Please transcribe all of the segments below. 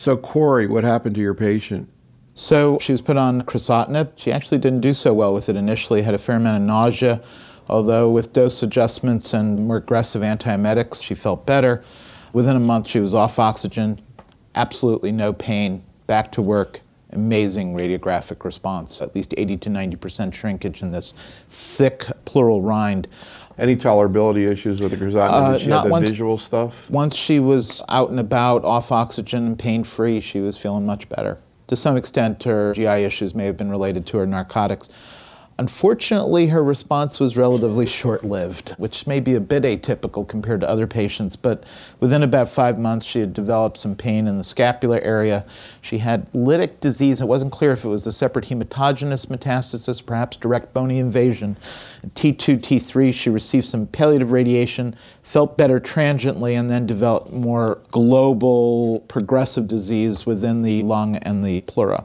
So Corey, what happened to your patient? So she was put on crizotinib. She actually didn't do so well with it initially, had a fair amount of nausea, although with dose adjustments and more aggressive antiemetics, she felt better. Within a month, she was off oxygen, absolutely no pain, back to work, amazing radiographic response, at least 80 to 90% shrinkage in this thick pleural rind. Any tolerability issues with the crizotinib? Did she have the visual stuff? Once she was out and about, off oxygen and pain-free, she was feeling much better. To some extent, her GI issues may have been related to her narcotics. Unfortunately, her response was relatively short-lived, which may be a bit atypical compared to other patients, but within about 5 months, she had developed some pain in the scapular area. She had lytic disease. It wasn't clear if it was a separate hematogenous metastasis, perhaps direct bony invasion. T2, T3, she received some palliative radiation, felt better transiently, and then developed more global progressive disease within the lung and the pleura.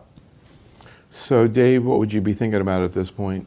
So Dave, what would you be thinking about at this point?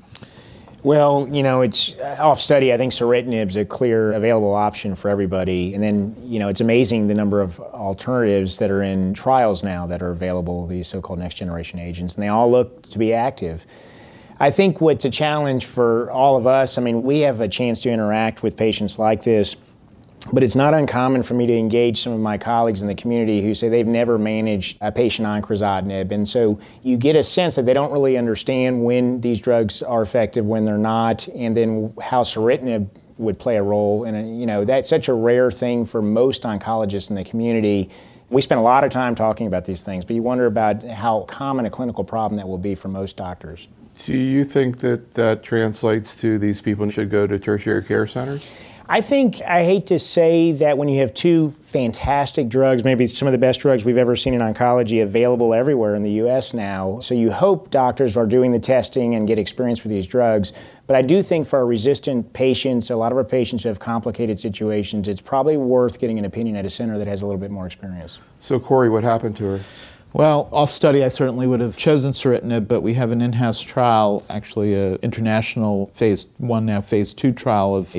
Well, it's off study. I think soritinib's a clear available option for everybody. And then, it's amazing the number of alternatives that are in trials now that are available, these so-called next generation agents, and they all look to be active. I think what's a challenge for all of us, we have a chance to interact with patients like this, but it's not uncommon for me to engage some of my colleagues in the community who say they've never managed a patient on crizotinib. And so you get a sense that they don't really understand when these drugs are effective, when they're not, and then how soritinib would play a role. And, that's such a rare thing for most oncologists in the community. We spend a lot of time talking about these things, but you wonder about how common a clinical problem that will be for most doctors. Do you think that translates to these people should go to tertiary care centers? I hate to say that when you have two fantastic drugs, maybe some of the best drugs we've ever seen in oncology available everywhere in the U.S. now, so you hope doctors are doing the testing and get experience with these drugs. But I do think for our resistant patients, a lot of our patients who have complicated situations, it's probably worth getting an opinion at a center that has a little bit more experience. So Corey, what happened to her? Well, off study, I certainly would have chosen soritinib, but we have an in-house trial, actually an international phase 1 now, phase 2 trial of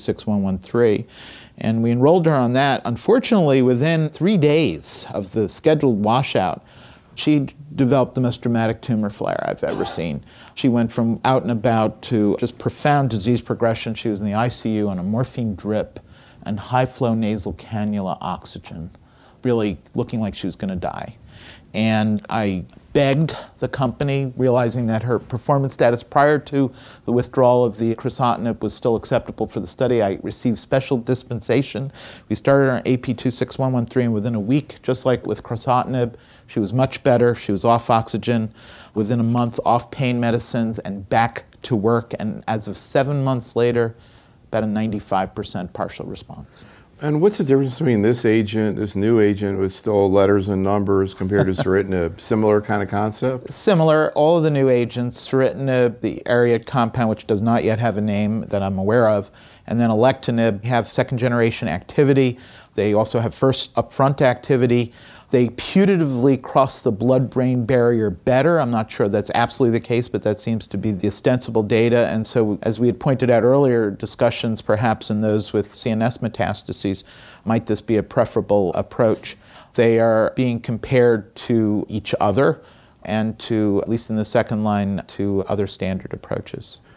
AP26113. And we enrolled her on that. Unfortunately, within 3 days of the scheduled washout, she developed the most dramatic tumor flare I've ever seen. She went from out and about to just profound disease progression. She was in the ICU on a morphine drip and high-flow nasal cannula oxygen, really looking like she was going to die. And I begged the company, realizing that her performance status prior to the withdrawal of the crizotinib was still acceptable for the study. I received special dispensation. We started on AP26113, and within a week, just like with crizotinib, she was much better. She was off oxygen. Within a month, off pain medicines and back to work. And as of 7 months later, about a 95% partial response. And what's the difference between this agent, this new agent with still letters and numbers compared to soritinib? Similar kind of concept? Similar. All of the new agents, soritinib, the Ariad compound, which does not yet have a name that I'm aware of, and then alectinib have second generation activity. They also have first upfront activity. They putatively cross the blood-brain barrier better. I'm not sure that's absolutely the case, but that seems to be the ostensible data. And so, as we had pointed out earlier, discussions perhaps in those with CNS metastases, might this be a preferable approach? They are being compared to each other and to, at least in the second line, to other standard approaches.